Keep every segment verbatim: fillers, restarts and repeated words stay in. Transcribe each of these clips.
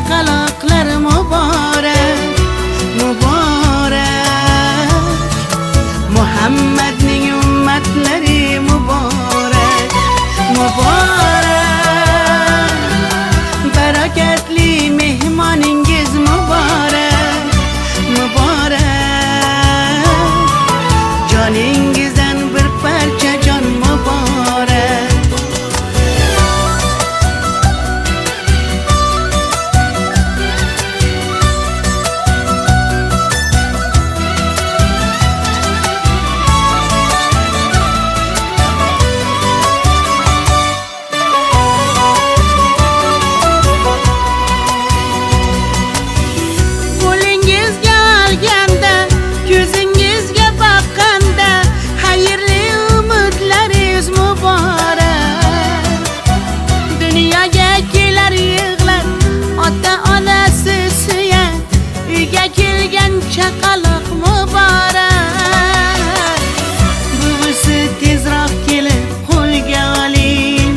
chaqaloqlar muborak, muborak. Muhammadning ummatlari muborak, muborak. Barakatli mehmoningiz muborak, muborak. Joningizdan bir parcha jon muborak. Chaqaloq muborak. Buvisi tezroq kelib qo'lga oling,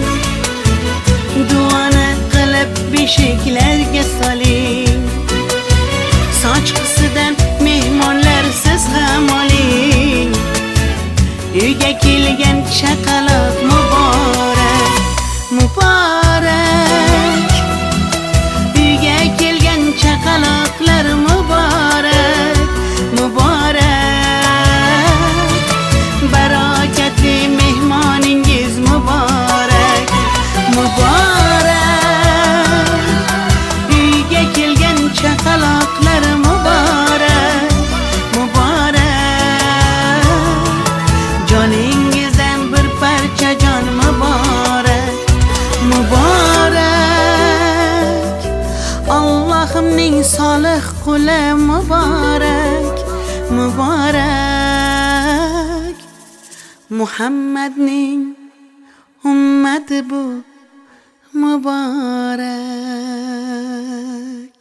duoni qilib beshiklarga soling. Soch qisidan mehmonlar siz ham oling. Uyga kelgan chaqaloq muborak, muborak. Uyga kelgan chaqaloqlar muborak, muborak. Barakatli mehmoningiz muborak, muborak. Uyga kelgan chaqaloqlar muborak, muborak. Joningizdan bir parcha jon muborak, muborak. Allohimning solih quli muborak, muborak. Muhammadning ummati bu muborak.